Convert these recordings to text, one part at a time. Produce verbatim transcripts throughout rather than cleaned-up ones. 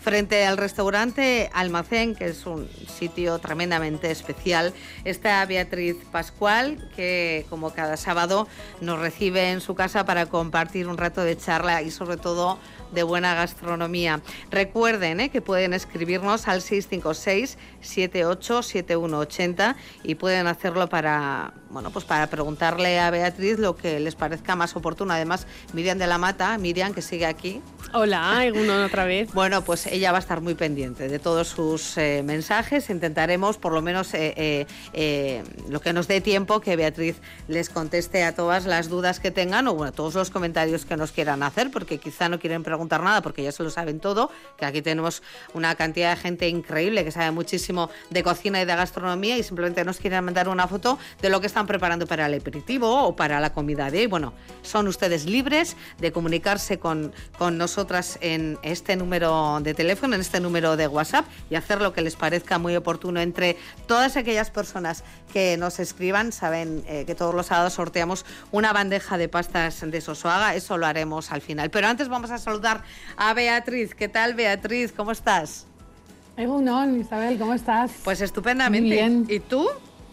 frente al restaurante Almacén, que es un sitio tremendamente especial, está Beatriz Pascual, que como cada sábado nos recibe en su casa para compartir un rato de charla y sobre todo de buena gastronomía. Recuerden ¿eh? que pueden escribirnos al seis cinco seis, siete ocho siete uno ocho cero y pueden hacerlo para, bueno, pues para preguntarle a Beatriz lo que les parezca más oportuno. Además, Miriam de la Mata, Miriam, que sigue aquí. Hola, Egunon otra vez. Bueno, pues ella va a estar muy pendiente de todos sus eh, mensajes. Intentaremos, por lo menos, eh, eh, eh, lo que nos dé tiempo, que Beatriz les conteste a todas las dudas que tengan o, bueno, todos los comentarios que nos quieran hacer, porque quizá no quieren preguntar nada porque ya se lo saben todo, que aquí tenemos una cantidad de gente increíble que sabe muchísimo de cocina y de gastronomía y simplemente nos quieren mandar una foto de lo que están preparando para el aperitivo o para la comida de hoy. Bueno, son ustedes libres de comunicarse con, con nosotras en este número de teléfono, en este número de WhatsApp y hacer lo que les parezca muy oportuno. Entre todas aquellas personas que nos escriban, saben eh, que todos los sábados sorteamos una bandeja de pastas de Sosoaga, eso lo haremos al final. Pero antes vamos a saludar a Beatriz. ¿Qué tal, Beatriz? ¿Cómo estás? Egunon, Isabel, ¿cómo estás? Pues estupendamente. Muy bien. ¿Y tú?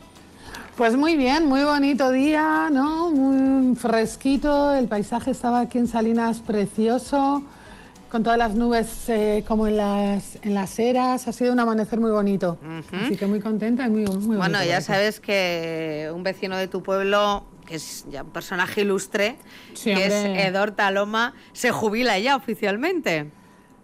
Pues muy bien, muy bonito día, ¿no? Muy fresquito, el paisaje estaba aquí en Salinas precioso, con todas las nubes eh, como en las, en las eras, ha sido un amanecer muy bonito, uh-huh. Así que muy contenta y muy, muy bonito. Bueno, ya sabes que un vecino de tu pueblo, que es ya un personaje ilustre, sí, que hombre. es Edor Taloma, se jubila ya oficialmente.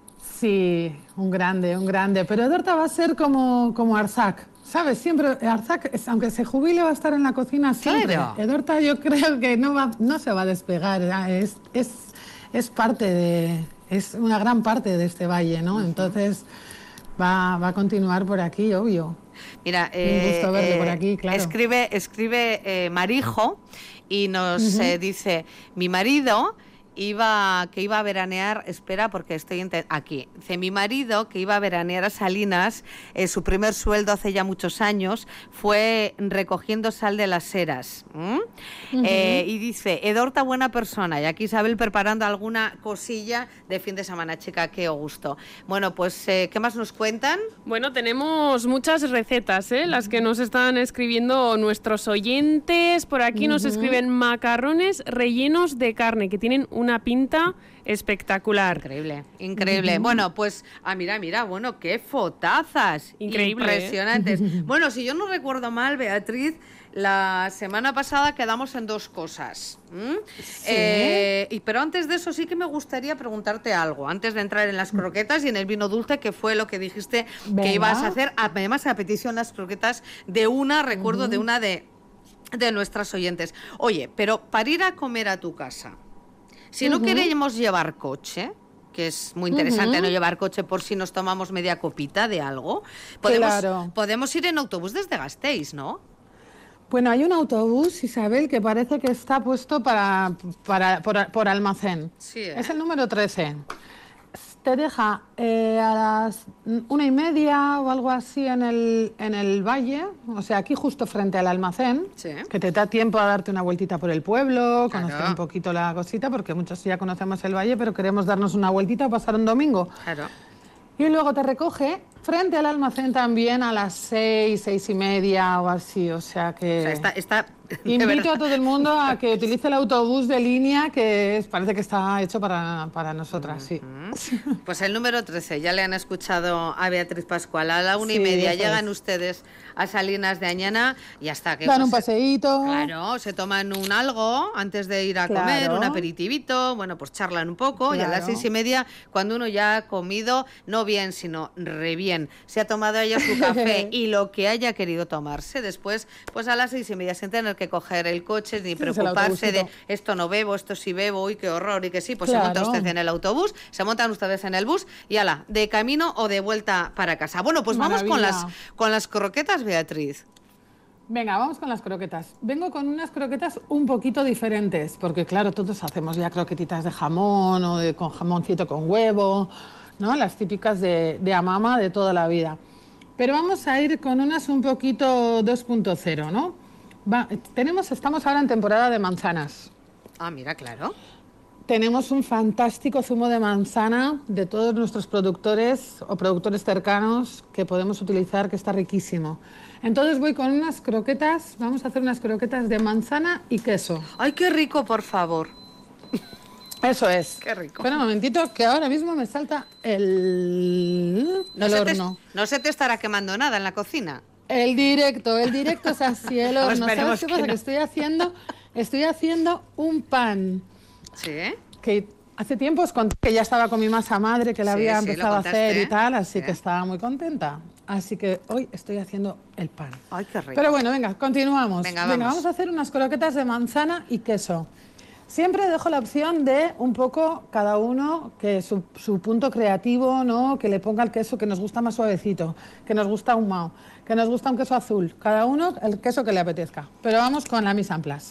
Sí, un grande, un grande, pero Edorta va a ser como, como Arzac. ¿Sabes? Siempre, Arzac, aunque se jubile, va a estar en la cocina siempre. Claro. Edorta yo creo que no, va, no se va a despegar, es, es, es parte de, es una gran parte de este valle, ¿no? Uh-huh. Entonces va, va a continuar por aquí, obvio. Mira, eh, un gusto verle eh, por aquí, claro. Escribe, escribe eh, Marijo y nos uh-huh. eh, dice, mi marido... Iba, que iba a veranear, espera porque estoy ente- aquí, dice mi marido que iba a veranear a Salinas, eh, su primer sueldo hace ya muchos años fue recogiendo sal de las eras. ¿Mm? Uh-huh. eh, y dice, Edorta buena persona, y aquí Isabel preparando alguna cosilla de fin de semana, chica, qué gusto. Bueno, pues, eh, ¿qué más nos cuentan? Bueno, tenemos muchas recetas, ¿eh? Las que nos están escribiendo nuestros oyentes. Por aquí uh-huh. nos escriben macarrones rellenos de carne, que tienen un una pinta espectacular. Increíble, increíble. Uh-huh. Bueno, pues, ah, mira, mira, bueno, qué fotazas. Increíble. Impresionantes. ¿Eh? Bueno, si yo no recuerdo mal, Beatriz, la semana pasada quedamos en dos cosas. ¿Mm? ¿Sí? Eh, y, pero antes de eso sí que me gustaría preguntarte algo, antes de entrar en las croquetas y en el vino dulce, que fue lo que dijiste Venga. que ibas a hacer, además a petición las croquetas de una, recuerdo, uh-huh. de una de, de nuestras oyentes. Oye, pero para ir a comer a tu casa, si no uh-huh. queremos llevar coche, que es muy interesante uh-huh. no llevar coche por si nos tomamos media copita de algo, podemos, claro. podemos ir en autobús desde Gasteiz, ¿no? Bueno, hay un autobús, Isabel, que parece que está puesto para, para, por, por Almacén. Sí, ¿eh? Es el número trece. Te deja eh, a las una y media o algo así en el, en el valle, o sea, aquí justo frente al Almacén, sí. que te da tiempo a darte una vueltita por el pueblo, claro. conocer un poquito la cosita, porque muchos ya conocemos el valle, pero queremos darnos una vueltita a pasar un domingo. Claro. Y luego te recoge frente al Almacén también a las seis, seis y media o así, o sea que... O sea, está, está... Invito a todo el mundo a que utilice el autobús de línea, que es, parece que está hecho para, para nosotras, sí. Uh-huh. Pues el número trece, ya le han escuchado a Beatriz Pascual. A la una sí, y media llegan es. ustedes a Salinas de Añana y hasta que... Dan pues, un paseíto. Claro, se toman un algo antes de ir a claro. comer, un aperitivito, bueno, pues charlan un poco claro. y a las seis y media, cuando uno ya ha comido, no bien, sino re bien, se ha tomado ella su café y lo que haya querido tomarse, después, pues a las seis y media, sin tener que coger el coche ni sí, preocuparse de esto no bebo, esto sí bebo, uy, qué horror y que sí, pues claro. se monta usted en el autobús, se montan ustedes en el bus y ala, de camino o de vuelta para casa. Bueno, pues Maravilla. vamos con las, con las croquetas, Beatriz. Venga, vamos con las croquetas. Vengo con unas croquetas un poquito diferentes, porque claro, todos hacemos ya croquetitas de jamón o de, con jamoncito con huevo, ¿no? Las típicas de, de Amama de toda la vida. Pero vamos a ir con unas un poquito dos punto cero, ¿no? Va, tenemos, estamos ahora en temporada de manzanas. Ah, mira, claro. tenemos un fantástico zumo de manzana de todos nuestros productores o productores cercanos que podemos utilizar, que está riquísimo. Entonces voy con unas croquetas, vamos a hacer unas croquetas de manzana y queso. ¡Ay, qué rico, por favor! Eso es. Qué rico. Espera un momentito, que ahora mismo me salta el, no el se horno. Te, no se te estará quemando nada en la cocina. El directo, el directo es así, el horno. ¿Sabes qué pasa? Que, no. que estoy haciendo, estoy haciendo un pan. Sí. Que hace tiempo os conté que ya estaba con mi masa madre, que la sí, había sí, empezado a hacer y tal, así sí. que estaba muy contenta. Así que hoy estoy haciendo el pan. Ay, qué rico. Pero bueno, venga, continuamos. Venga, vamos. venga, vamos a hacer unas croquetas de manzana y queso. Siempre dejo la opción de un poco cada uno, que su, su punto creativo, ¿no? Que le ponga el queso que nos gusta más suavecito, que nos gusta ahumado, que nos gusta un queso azul. Cada uno el queso que le apetezca. Pero vamos con la mise en place.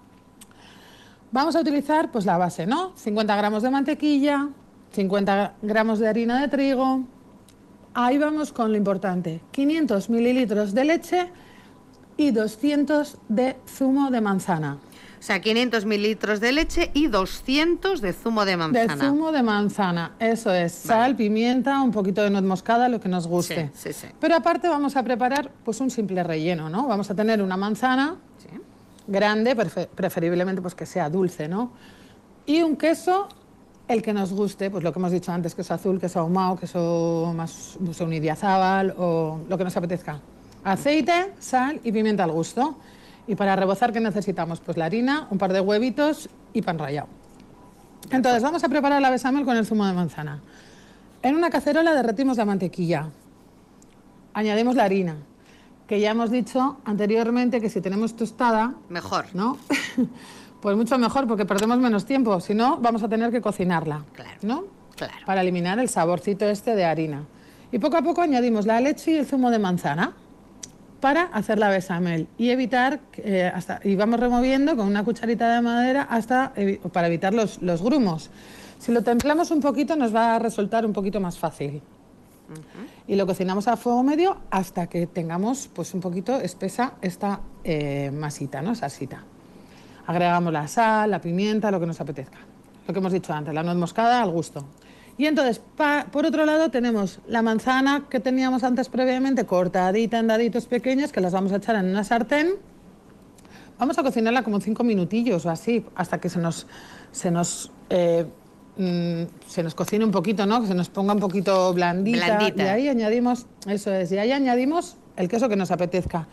Vamos a utilizar pues la base, ¿no? cincuenta gramos de mantequilla, cincuenta gramos de harina de trigo. Ahí vamos con lo importante. quinientos mililitros de leche y doscientos de zumo de manzana. O sea, quinientos mililitros de leche y doscientos de zumo de manzana. De zumo de manzana, eso es. Sal, vale. Pimienta, un poquito de nuez moscada, lo que nos guste. Sí, sí, sí. Pero aparte vamos a preparar pues un simple relleno, ¿no? Vamos a tener una manzana sí. grande, prefer preferiblemente pues que sea dulce, ¿no? Y un queso, el que nos guste, pues lo que hemos dicho antes, queso azul, queso ahumado, queso más, no sé, un idiazábal o lo que nos apetezca. Aceite, sal y pimienta al gusto. Y para rebozar, ¿qué necesitamos? Pues la harina, un par de huevitos y pan rallado. Entonces, vamos a preparar la bechamel con el zumo de manzana. En una cacerola derretimos la mantequilla. Añadimos la harina, que ya hemos dicho anteriormente que si tenemos tostada... Mejor. ¿No? Pues mucho mejor, porque perdemos menos tiempo. Si no, vamos a tener que cocinarla. Claro. ¿No? Claro. Para eliminar el saborcito este de harina. Y poco a poco añadimos la leche y el zumo de manzana para hacer la bechamel y evitar, eh, hasta, y vamos removiendo con una cucharita de madera hasta evi para evitar los, los grumos. Si lo templamos un poquito nos va a resultar un poquito más fácil. Uh-huh. Y lo cocinamos a fuego medio hasta que tengamos pues un poquito espesa esta eh, masita, ¿no? Salsita. Agregamos la sal, la pimienta, lo que nos apetezca. Lo que hemos dicho antes, la nuez moscada al gusto. Y entonces, pa, por otro lado, tenemos la manzana que teníamos antes previamente, cortadita en daditos pequeños, que las vamos a echar en una sartén. Vamos a cocinarla como cinco minutillos o así, hasta que se nos, se nos, eh, mmm, se nos cocine un poquito, ¿no? Que se nos ponga un poquito blandita. Blandita. Y ahí añadimos, eso es, y ahí añadimos el queso que nos apetezca.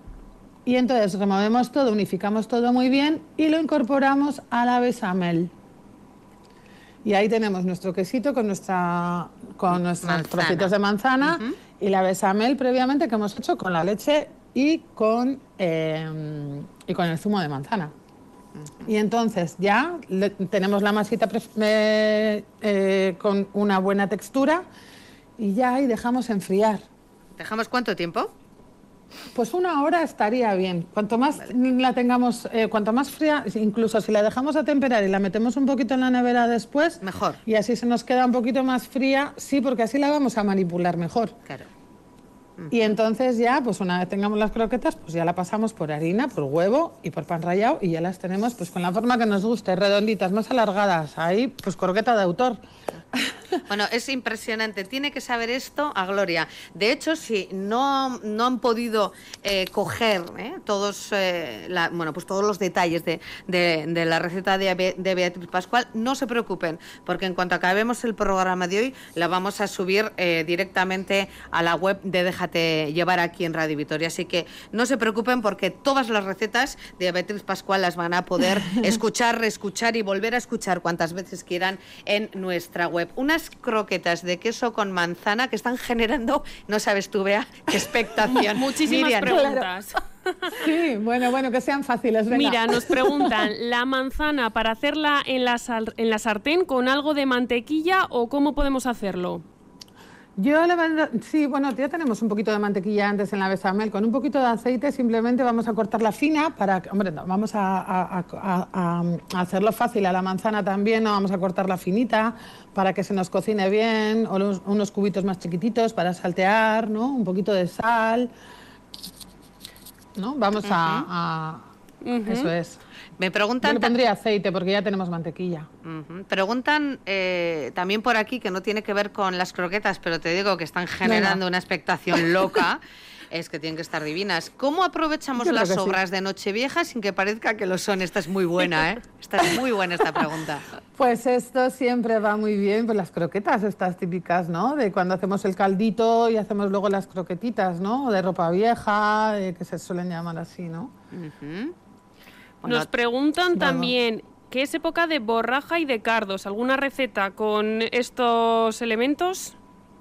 Y entonces removemos todo, unificamos todo muy bien y lo incorporamos a la bechamel. Y ahí tenemos nuestro quesito con, nuestra, con nuestros manzana. trocitos de manzana uh-huh. y la bechamel previamente que hemos hecho con la leche y con, eh, y con el zumo de manzana. Uh-huh. Y entonces ya le, tenemos la masita eh, eh, con una buena textura y ya ahí dejamos enfriar. ¿Dejamos cuánto tiempo? Pues una hora estaría bien. Cuanto más vale. la tengamos, eh, cuanto más fría, incluso si la dejamos a temperar y la metemos un poquito en la nevera después, mejor. Y así se nos queda un poquito más fría, sí, porque así la vamos a manipular mejor. Claro. Uh-huh. Y entonces ya, pues una vez tengamos las croquetas, pues ya la pasamos por harina, por huevo y por pan rallado y ya las tenemos pues con la forma que nos guste, redonditas, más alargadas. Ahí, pues croqueta de autor. Bueno, es impresionante. Tiene que saber esto a Gloria. De hecho, si no, no han podido eh, coger eh, todos, eh, la, bueno, pues todos los detalles de, de, de la receta de, de Beatriz Pascual, no se preocupen, porque en cuanto acabemos el programa de hoy, la vamos a subir eh, directamente a la web de Déjate Llevar aquí en Radio Vitoria. Así que no se preocupen, porque todas las recetas de Beatriz Pascual las van a poder escuchar, reescuchar y volver a escuchar cuantas veces quieran en nuestra web. Unas croquetas de queso con manzana que están generando, no sabes tú, Bea, qué expectación. Muchísimas Miriam. preguntas. Sí, bueno, bueno, que sean fáciles. Venga. Mira, nos preguntan, ¿la manzana para hacerla en la, sal, en la sartén con algo de mantequilla o cómo podemos hacerlo? Yo le mando, sí, bueno, ya tenemos un poquito de mantequilla antes en la bechamel. Con un poquito de aceite simplemente vamos a cortarla fina para, hombre, no, vamos a, a, a, a, a hacerlo fácil a la manzana también, no vamos a cortarla finita para que se nos cocine bien, o los, unos cubitos más chiquititos para saltear, ¿no? Un poquito de sal, ¿no? Vamos uh-huh. a, Uh-huh. Eso es. Me preguntan... Yo le pondría aceite porque ya tenemos mantequilla. Uh-huh. Preguntan eh, también por aquí, que no tiene que ver con las croquetas, pero te digo que están generando Venga. una expectación loca. Es que tienen que estar divinas. ¿Cómo aprovechamos las sobras sí. de Nochevieja sin que parezca que lo son? Esta es muy buena, ¿eh? Esta es muy buena esta pregunta. Pues esto siempre va muy bien, pues las croquetas estas típicas, ¿no? De cuando hacemos el caldito y hacemos luego las croquetitas, ¿no? De ropa vieja, eh, que se suelen llamar así, ¿no? Uh-huh. Bueno, nos preguntan bueno. también, ¿qué es época de borraja y de cardos? ¿Alguna receta con estos elementos?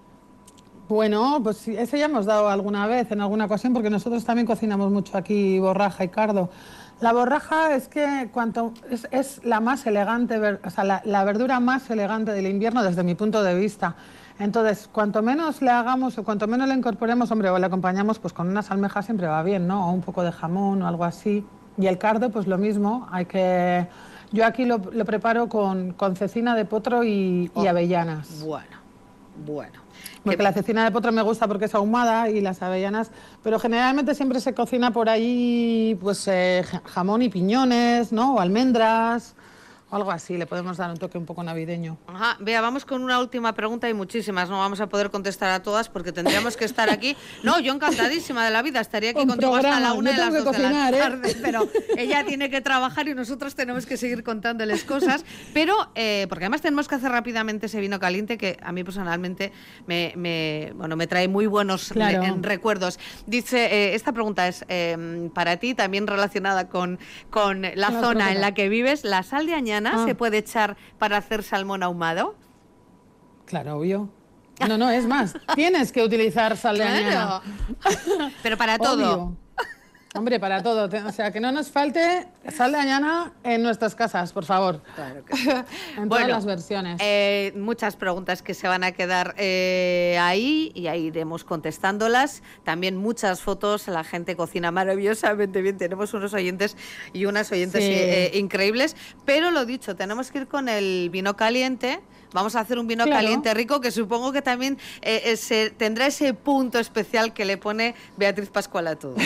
Bueno, pues ese ya hemos dado alguna vez, en alguna ocasión, porque nosotros también cocinamos mucho aquí borraja y cardo. La borraja es que cuanto es, es la más elegante, o sea, la, la verdura más elegante del invierno desde mi punto de vista. Entonces, cuanto menos le hagamos o cuanto menos le incorporemos, hombre, o le acompañamos, pues con unas almejas siempre va bien, ¿no? O un poco de jamón o algo así. Y el cardo, pues lo mismo, hay que... Yo aquí lo, lo preparo con, con cecina de potro y, oh, y avellanas. Bueno, bueno. Porque la cecina de potro me gusta porque es ahumada y las avellanas, pero generalmente siempre se cocina por ahí pues eh, jamón y piñones, ¿no? O almendras, o algo así, le podemos dar un toque un poco navideño. Ajá, Bea, vamos con una última pregunta y muchísimas, no vamos a poder contestar a todas porque tendríamos que estar aquí. No, yo encantadísima de la vida, estaría aquí un contigo programa. hasta la una de las dos cocinar, de la tarde, ¿eh? Pero ella tiene que trabajar y nosotros tenemos que seguir contándoles cosas, pero eh, porque además tenemos que hacer rápidamente ese vino caliente que a mí personalmente me, me, bueno, me trae muy buenos claro. re, recuerdos. Dice, eh, esta pregunta es eh, para ti, también relacionada con, con la claro, zona claro. en la que vives, la sal de añada Ah. ¿se puede echar para hacer salmón ahumado? Claro, obvio. No, no, es más, tienes que utilizar sal de claro. añana. Pero para todo. Obvio. Hombre, para todo. O sea, que no nos falte sal de añana en nuestras casas, por favor. Claro que sí. En bueno, todas las versiones. Eh, muchas preguntas que se van a quedar eh, ahí y ahí iremos contestándolas. También muchas fotos. La gente cocina maravillosamente bien. Tenemos unos oyentes y unas oyentes sí. eh, increíbles. Pero lo dicho, tenemos que ir con el vino caliente. Vamos a hacer un vino claro. caliente rico que supongo que también eh, ese, tendrá ese punto especial que le pone Beatriz Pascual a todo.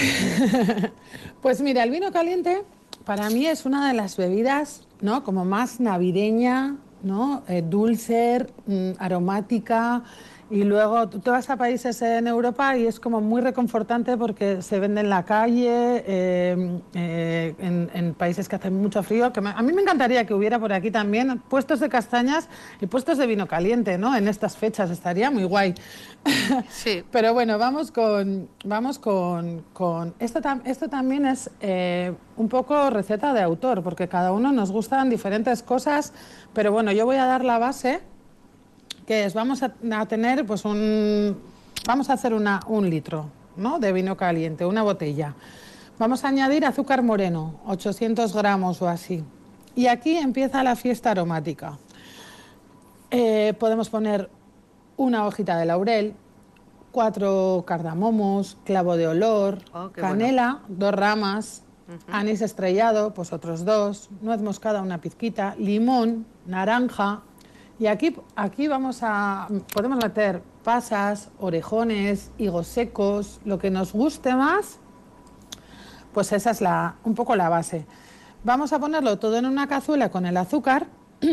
Pues mira, el vino caliente para mí es una de las bebidas, ¿no? Como más navideña, ¿no? Eh, dulce, mm, aromática. Y luego tú vas a países en Europa y es como muy reconfortante porque se vende en la calle, eh, eh, en, en países que hacen mucho frío. Que me, a mí me encantaría que hubiera por aquí también puestos de castañas y puestos de vino caliente, ¿no? En estas fechas estaría muy guay. Sí. Pero bueno, vamos con... Vamos con, con esto, tam, esto también es eh, un poco receta de autor, porque cada uno nos gustan diferentes cosas, pero bueno, yo voy a dar la base... que es, vamos a, a tener, pues un, vamos a hacer una, un litro, ¿no? De vino caliente, una botella. Vamos a añadir azúcar moreno, ochocientos gramos o así. Y aquí empieza la fiesta aromática. Eh, podemos poner una hojita de laurel, cuatro cardamomos, clavo de olor, oh, canela, bueno. dos ramas, uh-huh. anís estrellado, pues otros dos, nuez moscada, una pizquita, limón, naranja. Y aquí, aquí vamos a, podemos meter pasas, orejones, higos secos, lo que nos guste más, pues esa es la, un poco la base. Vamos a ponerlo todo en una cazuela con el azúcar,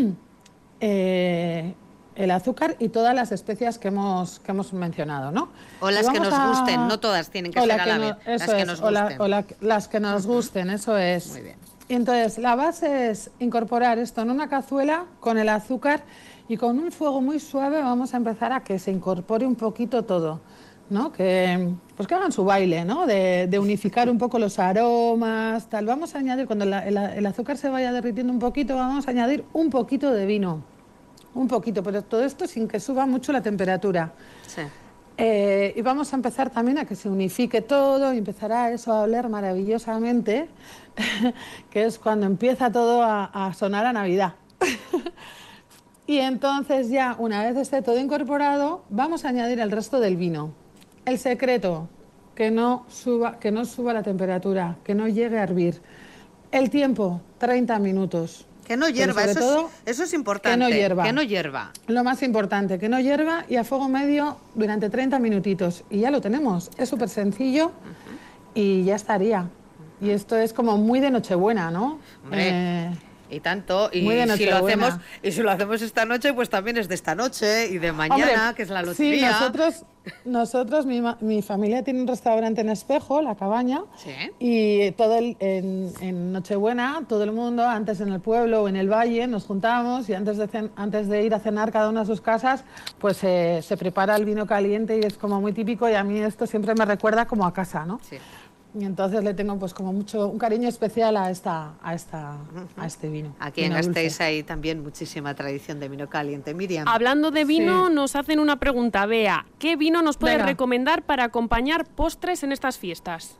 eh, el azúcar y todas las especias que hemos, que hemos mencionado, ¿no? O las que nos a... gusten, no todas tienen que ser a la vez, no, las que es, nos o gusten. La, o la, las que nos gusten, eso es. Muy bien. Y entonces, la base es incorporar esto en una cazuela con el azúcar y con un fuego muy suave vamos a empezar a que se incorpore un poquito todo, ¿no? Que, pues que hagan su baile, ¿no? De, de unificar un poco los aromas, tal. Vamos a añadir, cuando la, el, el azúcar se vaya derritiendo un poquito, vamos a añadir un poquito de vino. Un poquito, pero todo esto sin que suba mucho la temperatura. Sí. Eh, y vamos a empezar también a que se unifique todo y empezará eso a oler maravillosamente, que es cuando empieza todo a, a sonar a Navidad. Y entonces ya, una vez esté todo incorporado, vamos a añadir el resto del vino. El secreto, que no suba, que no suba la temperatura, que no llegue a hervir. El tiempo, treinta minutos. Que no hierva, eso, todo, es, eso es importante. Que no hierva. Que no hierva. Lo más importante, que no hierva y a fuego medio durante treinta minutitos. Y ya lo tenemos. Es súper sencillo uh-huh. y ya estaría. Y esto es como muy de Nochebuena, ¿no? Hombre. Eh, Y tanto, y si lo hacemos y si lo hacemos esta noche, pues también es de esta noche y de mañana, Hombre, que es la lotería. Sí, nosotros, nosotros mi, mi familia tiene un restaurante en Espejo, La Cabaña, ¿Sí? y todo el, en, en Nochebuena, todo el mundo, antes en el pueblo o en el valle, nos juntamos y antes de, cen, antes de ir a cenar cada uno a sus casas, pues eh, se prepara el vino caliente y es como muy típico, y a mí esto siempre me recuerda como a casa, ¿no? Sí. Y entonces le tengo pues como mucho un cariño especial a esta a esta a este vino. Aquí en Gasteiz hay también muchísima tradición de vino caliente. Miriam. Hablando de vino, Sí. nos hacen una pregunta. Bea, ¿qué vino nos puedes Venga. recomendar para acompañar postres en estas fiestas?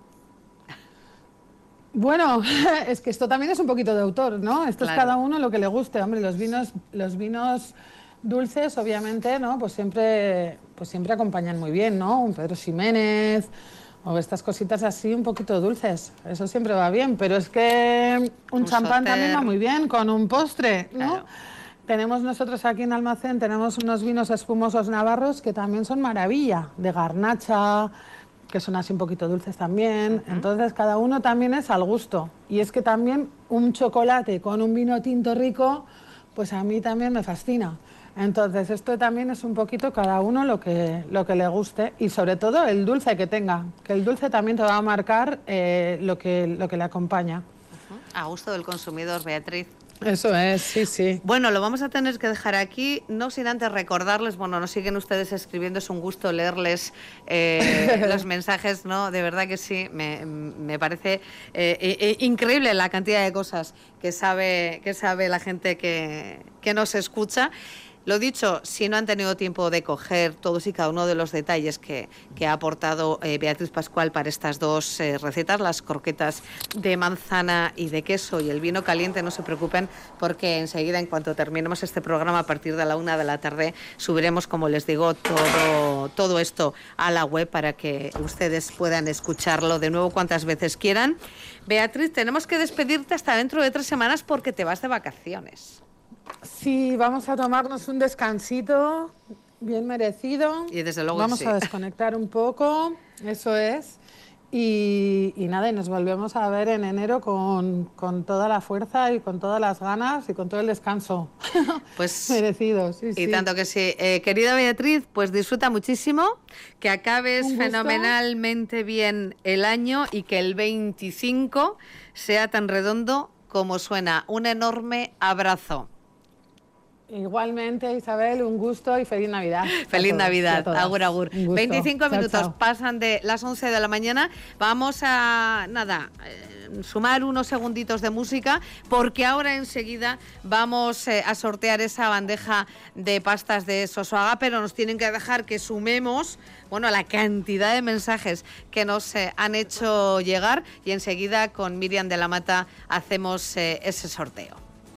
Bueno, es que esto también es un poquito de autor, ¿no? Esto Claro. es cada uno lo que le guste. Hombre, los vinos los vinos dulces, obviamente, ¿no? Pues siempre pues siempre acompañan muy bien, ¿no? Un Pedro Ximénez o estas cositas así un poquito dulces, eso siempre va bien, pero es que un, Un champán sauter. también va muy bien con un postre, ¿no? Claro. Tenemos nosotros aquí en Almacén, tenemos unos vinos espumosos navarros que también son maravilla, de garnacha, que son así un poquito dulces también, uh-huh. Entonces cada uno también es al gusto, y es que también un chocolate con un vino tinto rico, pues a mí también me fascina. Entonces, esto también es un poquito cada uno lo que, lo que le guste y sobre todo el dulce que tenga, que el dulce también te va a marcar eh, lo, que, lo que le acompaña. Uh-huh. A gusto del consumidor, Beatriz. Eso es, sí, sí. Bueno, lo vamos a tener que dejar aquí, no sin antes recordarles, bueno, nos siguen ustedes escribiendo, es un gusto leerles eh, los mensajes, ¿no? De verdad que sí, me, me parece eh, eh, increíble la cantidad de cosas que sabe, que sabe la gente que, que nos escucha. Lo dicho, si no han tenido tiempo de coger todos y cada uno de los detalles que, que ha aportado eh, Beatriz Pascual para estas dos eh, recetas, las croquetas de manzana y de queso y el vino caliente, no se preocupen porque enseguida, en cuanto terminemos este programa, a partir de la una de la tarde, subiremos, como les digo, todo, todo esto a la web para que ustedes puedan escucharlo de nuevo cuantas veces quieran. Beatriz, tenemos que despedirte hasta dentro de tres semanas porque te vas de vacaciones. Sí, vamos a tomarnos un descansito bien merecido. Y desde luego vamos sí. a desconectar un poco, eso es. Y, y nada, y nos volvemos a ver en enero con, con toda la fuerza y con todas las ganas y con todo el descanso. Pues merecido, sí, y sí. tanto que sí. Eh, querida Beatriz, pues disfruta muchísimo, que acabes fenomenalmente bien el año y que el veinticinco sea tan redondo como suena. Un enorme abrazo. Igualmente, Isabel, un gusto y feliz Navidad. Feliz Navidad, agur, agur. veinticinco chao, minutos chao. pasan de las once de la mañana. Vamos a, nada, eh, sumar unos segunditos de música, porque ahora enseguida vamos eh, a sortear esa bandeja de pastas de Sosoaga, pero nos tienen que dejar que sumemos, bueno, la cantidad de mensajes que nos eh, han hecho llegar, y enseguida con Miriam de la Mata hacemos eh, ese sorteo.